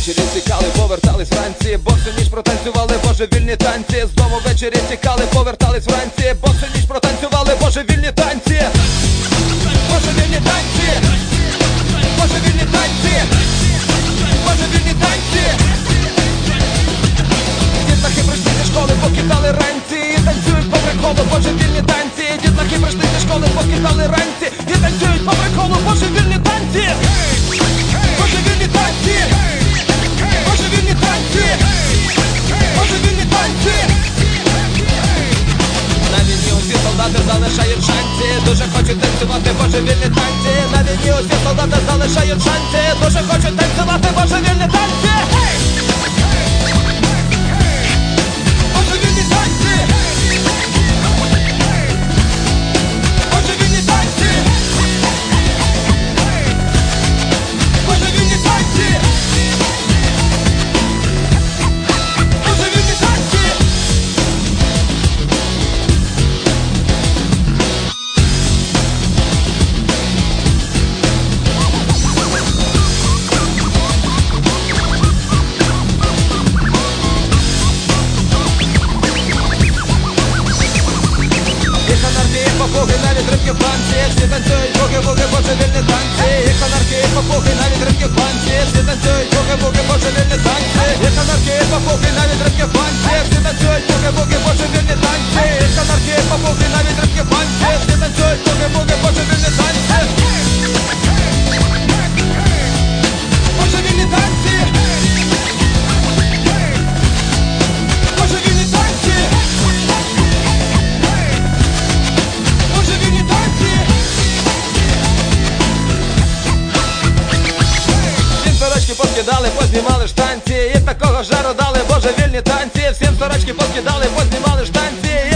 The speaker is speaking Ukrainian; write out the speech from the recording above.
ввечері тікали, повертались вранці, босу ніч протанцювали божевільні танці. Знову ввечері тікали, повертались вранці, босу ніч протанцювали божевільні танці. Божевільні танці, божевільні танці, божевільні танці. Дітлахи прийшли зі школи, покидали ранці і танцюють по приколу божевільні танці. Дітлахи прийшли зі школи, покидали ранці і танцюють по приколу божевільні танці. Божевільні танці, божевільні танці, божевільні танці. На війні усі солдати залишають шанси, дуже хочуть танцювати божевільні танці. На війні усі солдати залишають шанси, дуже хочуть танцювати божевільні танці. Божевільні танці, божевільні танці, божевільні танці, божевільні танці. Їх анархії, попуги, навіть рибки в банці, всі танцюють буги-буги, божевільні танці. Їх анархії, попуги, навіть рибки в банці, всі танцюють буги-буги, божевільні танці. Їх анархії, попуги, навіть рибки в банці, всі танцюють буги-буги, божевільні танці. Їх анархії, попуги, навіть рибки в банці, всі танцюють буги-буги, божевільні танці. Божевільні танці, божевільні танці, божевільні танці. Всім сорочки поскидали, познімали штанці, і такого жару дали божевільні танці. Всім сорочки поскидали, познімали штанці, і